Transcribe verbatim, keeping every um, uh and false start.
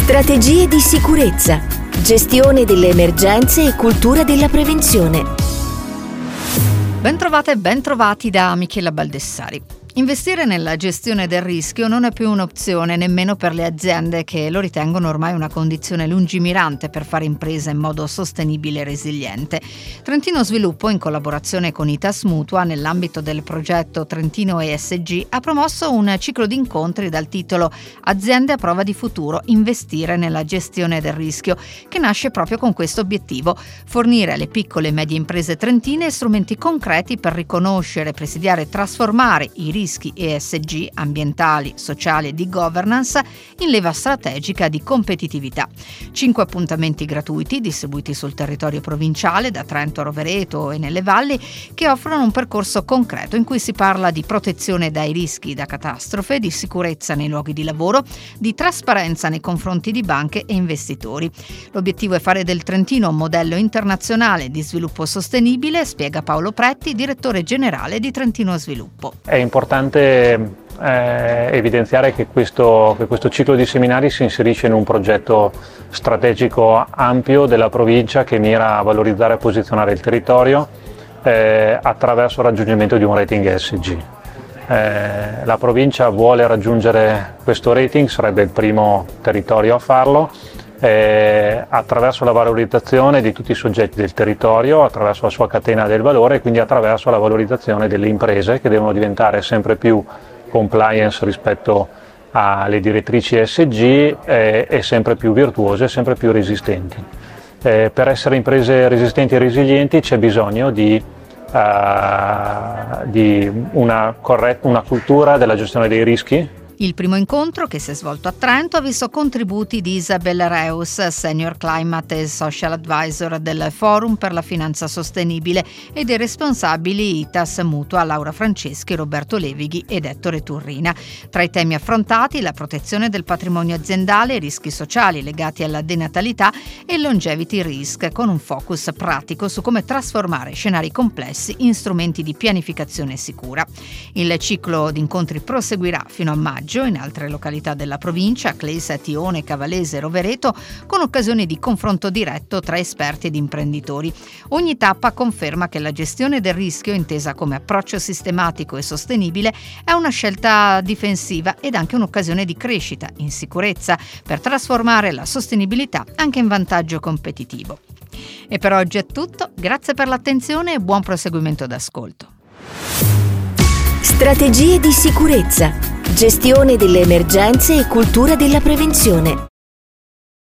Strategie di sicurezza, gestione delle emergenze e cultura della prevenzione. Bentrovate e bentrovati da Michela Baldessari. Investire nella gestione del rischio non è più un'opzione nemmeno per le aziende che lo ritengono ormai una condizione lungimirante per fare impresa in modo sostenibile e resiliente. Trentino Sviluppo, in collaborazione con Itas Mutua, nell'ambito del progetto Trentino E S G, ha promosso un ciclo di incontri dal titolo Aziende a prova di futuro, investire nella gestione del rischio, che nasce proprio con questo obiettivo: fornire alle piccole e medie imprese trentine strumenti concreti per riconoscere, presidiare e trasformare i rischi rischi E S G, ambientali, sociali e di governance, in leva strategica di competitività. Cinque appuntamenti gratuiti distribuiti sul territorio provinciale, da Trento a Rovereto e nelle valli, che offrono un percorso concreto in cui si parla di protezione dai rischi da catastrofe, di sicurezza nei luoghi di lavoro, di trasparenza nei confronti di banche e investitori. L'obiettivo è fare del Trentino un modello internazionale di sviluppo sostenibile, spiega Paolo Pretti, direttore generale di Trentino Sviluppo. È importante eh, evidenziare che questo, che questo ciclo di seminari si inserisce in un progetto strategico ampio della provincia che mira a valorizzare e posizionare il territorio eh, attraverso il raggiungimento di un rating E S G. Eh, la provincia vuole raggiungere questo rating, sarebbe il primo territorio a farlo, eh, attraverso la valorizzazione di tutti i soggetti del territorio, attraverso la sua catena del valore e quindi attraverso la valorizzazione delle imprese che devono diventare sempre più compliance rispetto alle direttrici E S G eh, e sempre più virtuose, sempre più resistenti. Eh, per essere imprese resistenti e resilienti c'è bisogno di Uh, di una, corretta, una cultura della gestione dei rischi. Il primo incontro, che si è svolto a Trento, ha visto contributi di Isabel Reus, Senior Climate e Social Advisor del Forum per la Finanza Sostenibile, e dei responsabili Itas Mutua, Laura Franceschi, Roberto Levighi ed Ettore Turrina. Tra i temi affrontati la protezione del patrimonio aziendale, i rischi sociali legati alla denatalità e il longevity risk, con un focus pratico su come trasformare scenari complessi in strumenti di pianificazione sicura. Il ciclo di incontri proseguirà fino a maggio in altre località della provincia, Clesa, Tione, Cavalese e Rovereto, con occasioni di confronto diretto tra esperti ed imprenditori. Ogni tappa conferma che la gestione del rischio, intesa come approccio sistematico e sostenibile, è una scelta difensiva ed anche un'occasione di crescita in sicurezza per trasformare la sostenibilità anche in vantaggio competitivo. E per oggi è tutto, grazie per l'attenzione e buon proseguimento d'ascolto. Strategie di sicurezza, gestione delle emergenze e cultura della prevenzione.